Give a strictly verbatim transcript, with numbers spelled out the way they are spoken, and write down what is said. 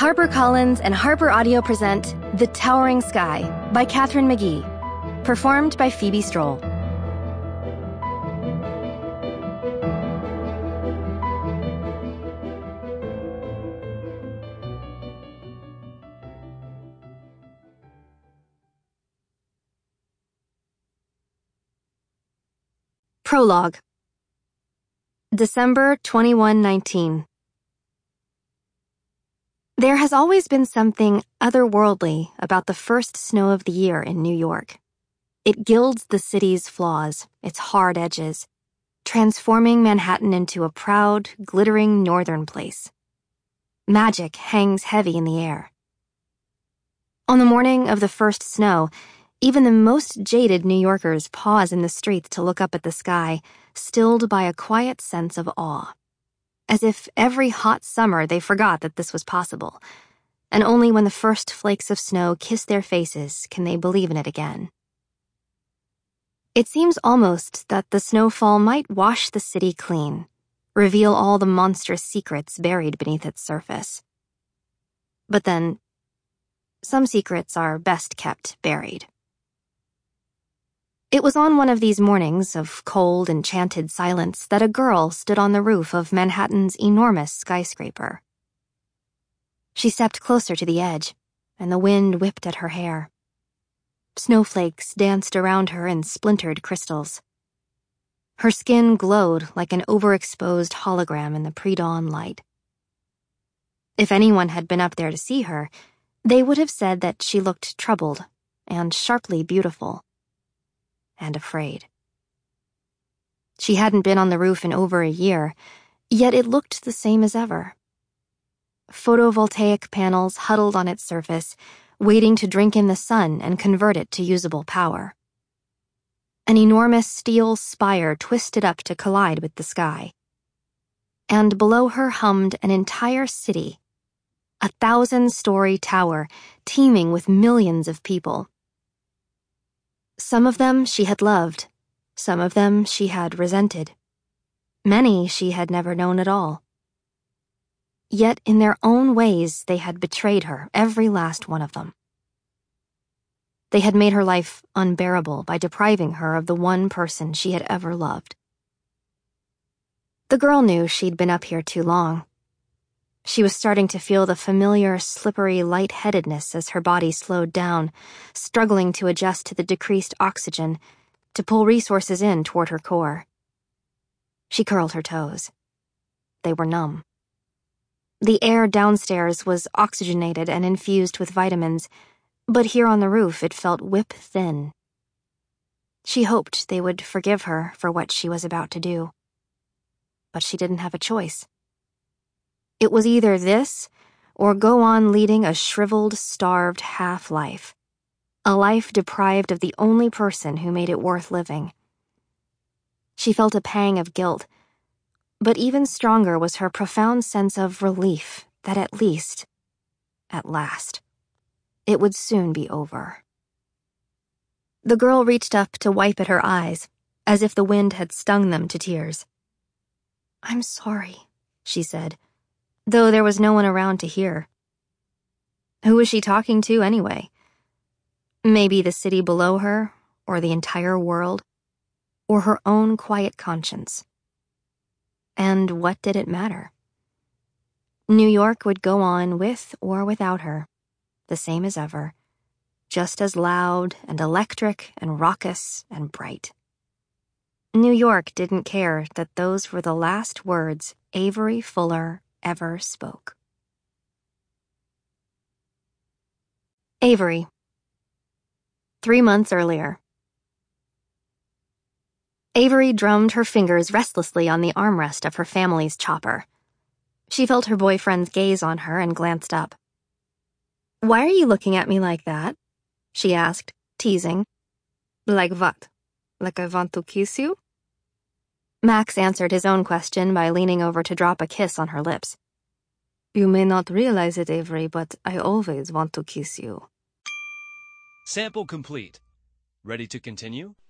HarperCollins and Harper Audio present The Towering Sky by Katharine McGee, performed by Phoebe Stroll. Prologue. December twenty-first, nineteen. There has always been something otherworldly about the first snow of the year in New York. It gilds the city's flaws, its hard edges, transforming Manhattan into a proud, glittering northern place. Magic hangs heavy in the air. On the morning of the first snow, even the most jaded New Yorkers pause in the streets to look up at the sky, stilled by a quiet sense of awe. As if every hot summer they forgot that this was possible, and only when the first flakes of snow kiss their faces can they believe in it again. It seems almost that the snowfall might wash the city clean, reveal all the monstrous secrets buried beneath its surface. But then, some secrets are best kept buried. It was on one of these mornings of cold, enchanted silence that a girl stood on the roof of Manhattan's enormous skyscraper. She stepped closer to the edge, and the wind whipped at her hair. Snowflakes danced around her in splintered crystals. Her skin glowed like an overexposed hologram in the pre-dawn light. If anyone had been up there to see her, they would have said that she looked troubled and sharply beautiful. And afraid. She hadn't been on the roof in over a year, yet it looked the same as ever. Photovoltaic panels huddled on its surface, waiting to drink in the sun and convert it to usable power. An enormous steel spire twisted up to collide with the sky. And below her hummed an entire city, a thousand-story tower teeming with millions of people. Some of them she had loved, some of them she had resented. Many she had never known at all. Yet in their own ways they had betrayed her, every last one of them. They had made her life unbearable by depriving her of the one person she had ever loved. The girl knew she'd been up here too long. She was starting to feel the familiar, slippery lightheadedness as her body slowed down, struggling to adjust to the decreased oxygen, to pull resources in toward her core. She curled her toes. They were numb. The air downstairs was oxygenated and infused with vitamins, but here on the roof it felt whip-thin. She hoped they would forgive her for what she was about to do. But she didn't have a choice. It was either this, or go on leading a shriveled, starved half-life. A life deprived of the only person who made it worth living. She felt a pang of guilt, but even stronger was her profound sense of relief that at least, at last, it would soon be over. The girl reached up to wipe at her eyes, as if the wind had stung them to tears. "I'm sorry," she said, though there was no one around to hear. Who was she talking to anyway? Maybe the city below her, or the entire world, or her own quiet conscience. And what did it matter? New York would go on with or without her, the same as ever, just as loud and electric and raucous and bright. New York didn't care that those were the last words Avery Fuller ever spoke. Avery. Three months earlier. Avery drummed her fingers restlessly on the armrest of her family's chopper. She felt her boyfriend's gaze on her and glanced up. "Why are you looking at me like that?" she asked, teasing. "Like what? Like I want to kiss you?" Max answered his own question by leaning over to drop a kiss on her lips. "You may not realize it, Avery, but I always want to kiss you." Sample complete. Ready to continue?